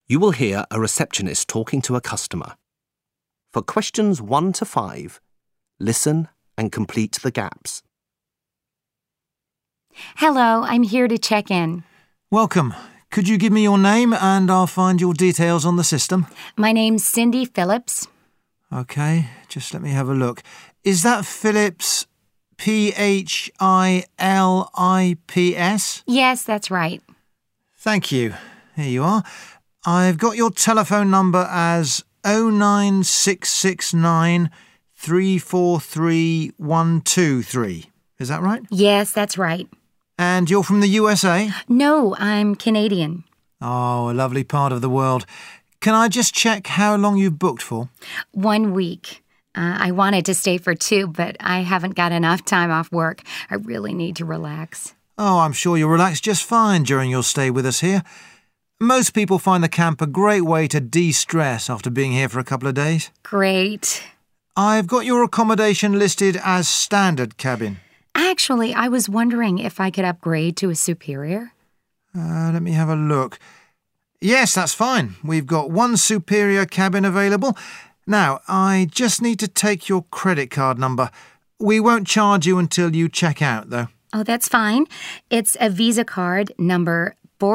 You will hear a receptionist talking to a customer. For questions 1 to 5, listen and complete the gaps. Hello, I'm here to check in. Welcome. Could you give me your name and I'll find your details on the system? My name's Cindy Phillips. OK, just let me have a look. Is that Phillips, Philips? Yes, that's right. Thank you. Here you are. I've got your telephone number as 09669 343 123. Is that right? Yes, that's right. And you're from the USA? No, I'm Canadian. Oh, a lovely part of the world. Can I just check how long you've booked for? 1 week. I wanted to stay for 2, but I haven't got enough time off work. I really need to relax. Oh, I'm sure you'll relax just fine during your stay with us here. Most people find the camp a great way to de-stress after being here for a couple of days. Great. I've got your accommodation listed as standard cabin. Actually, I was wondering if I could upgrade to a superior. Let me have a look. Yes, that's fine. We've got 1 superior cabin available. Now, I just need to take your credit card number. We won't charge you until you check out, though. Oh, that's fine. It's a Visa card number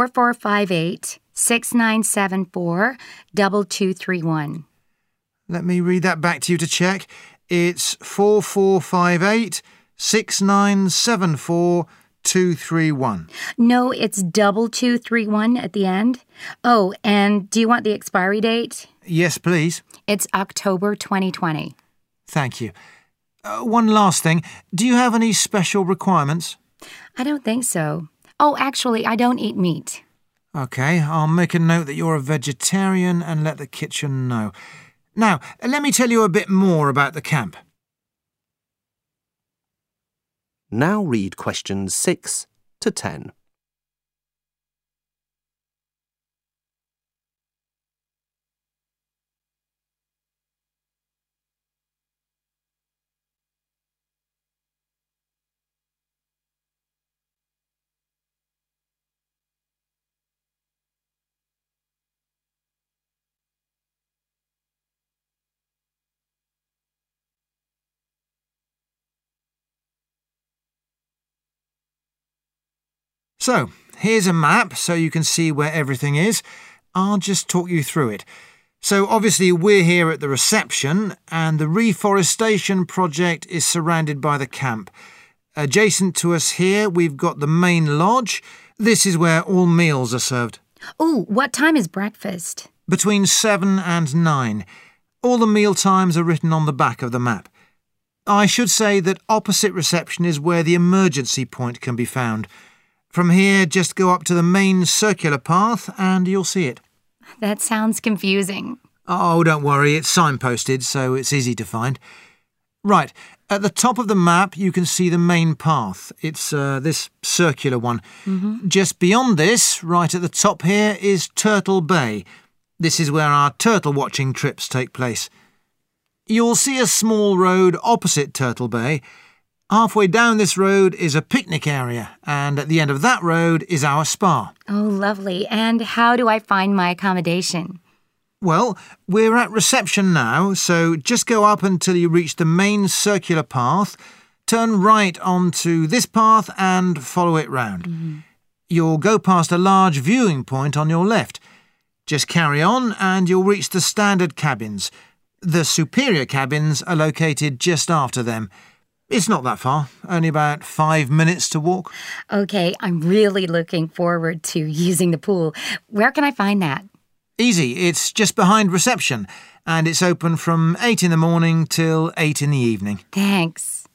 4458-6974-2231. Let me read that back to you to check. It's 4458-6974-231. No, it's 2231 at the end. Oh, and do you want the expiry date? Yes, please. It's October 2020. Thank you. One last thing. Do you have any special requirements? I don't think so. Oh, actually, I don't eat meat. OK, I'll make a note that you're a vegetarian and let the kitchen know. Now, let me tell you a bit more about the camp. Now read questions 6 to 10. So, here's a map so you can see where everything is. I'll just talk you through it. So, obviously, we're here at the reception, and the reforestation project is surrounded by the camp. Adjacent to us here, we've got the main lodge. This is where all meals are served. Oh, what time is breakfast? Between 7 and 9. All the meal times are written on the back of the map. I should say that opposite reception is where the emergency point can be found. From here, just go up to the main circular path and you'll see it. That sounds confusing. Oh, don't worry, it's signposted, so it's easy to find. Right, at the top of the map you can see the main path. It's this circular one. Just beyond this, right at the top here, is Turtle Bay. This is where our turtle watching trips take place. You'll see a small road opposite Turtle Bay. Halfway down this road is a picnic area, and at the end of that road is our spa. Oh, lovely. And how do I find my accommodation? Well, we're at reception now, so just go up until you reach the main circular path, turn right onto this path and follow it round. You'll go past a large viewing point on your left. Just carry on and you'll reach the standard cabins. The superior cabins are located just after them. It's not that far, only about 5 minutes to walk. Okay, I'm really looking forward to using the pool. Where can I find that? Easy, it's just behind reception, and it's open from 8 in the morning till 8 in the evening. Thanks.